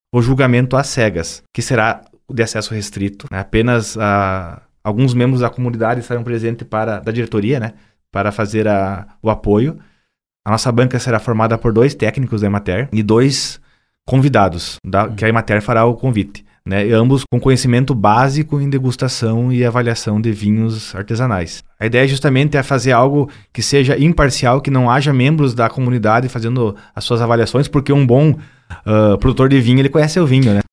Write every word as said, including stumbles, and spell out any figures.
o julgamento às cegas, que será de acesso restrito, né? Apenas a, alguns membros da comunidade estarão presentes para, da diretoria, né? Para fazer a, o apoio. A nossa banca será formada por dois técnicos da Emater e dois convidados, da, que a Emater fará o convite, né? E ambos com conhecimento básico em degustação e avaliação de vinhos artesanais. A ideia justamente é fazer algo que seja imparcial, que não haja membros da comunidade fazendo as suas avaliações, porque um bom uh, produtor de vinho, ele conhece o vinho, né?